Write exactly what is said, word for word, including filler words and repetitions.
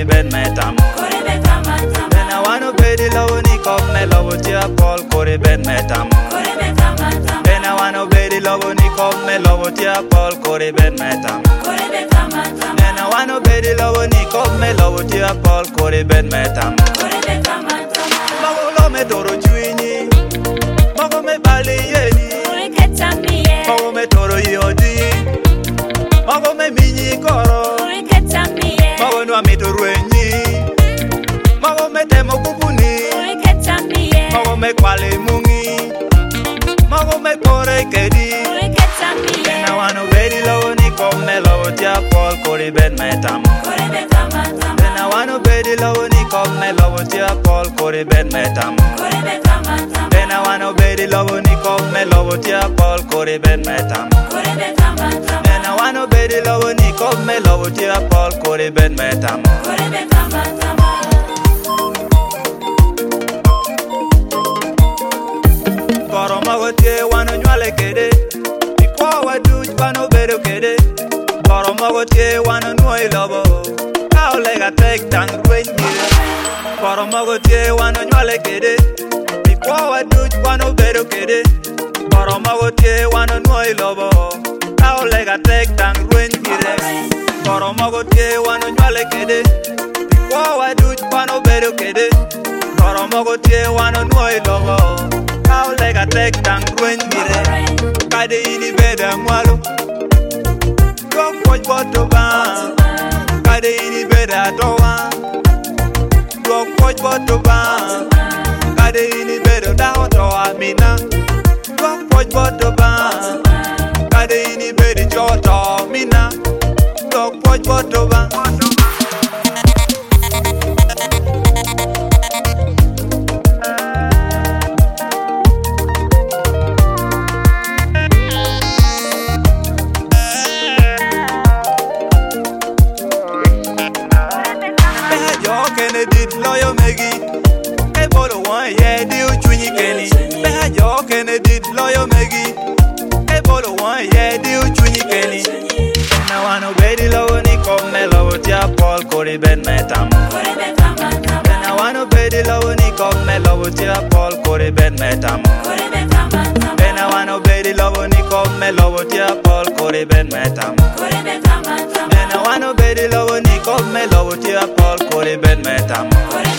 kore ben metam. Bena wano bedi lowo ni kop me lowo tia pol kore ben metam. Bena wano bedi lowo ni kop me lowo tia pol kore ben metam. Bena wano bedi lowo ni kop me lowo tia pol kore ben metam. Mago lo me toro chwinyi, mago me bali yeni, mago me toro yodi, mago me minyi koro, mago nwa mi toro enyi, mago me temo kupuni, mago me kwale mungi, mago me kore kedi. Bena wano bedi lowo ni kop me lowo tia pol kore ben metam. Bena wano bedi lowo ni kop me lowo tia pol kore ben metam. Bena wano bedi lowo ni kop me lowo tia pol kore ben metam. Bena wano bedi lowo ni kop me lowo tia pol kore ben metam. Koro mago tie wano nywale kede, ikwa waduj wano bedo kede. Koro mago tie wano nuoi lobo, kao lega tek tang rwen dire. Koro mago tie wano nywale kede, ikwa waduj wano bedo kede. Koro mago tie wano nuoi lobo, kao lega tek tang rwen dire. Koro mago tie wano nywale kede, ikwa waduj wano bedo kede. Koro mago tie wano nuoi lobo, kao lega tek tang rwen dire. Kade ini beda mwalo, dok poj boto ba. Kade ini beda towa, dok poj boto ba. Kade ini beda daho towa mina, dok poj boto ba. Kade ini beda joto mina, dok poj boto ba. Kenedit loyo megi, e bolo wan ye di uchunyi keni. Beha jo Kenedit loyo megi, e bolo wan ye di uchunyi keni. Bena wano bedi lowo ni kop me lowo tia pol kore ben metam. Bena wano bedi lowo ni kop me lowo tia pol kore ben metam. Bena wano bedi lowo ni kop me lowo tia pol kore ben metam. Bena wano bedi lowo ni kop me lowo tia pol kore ben metam.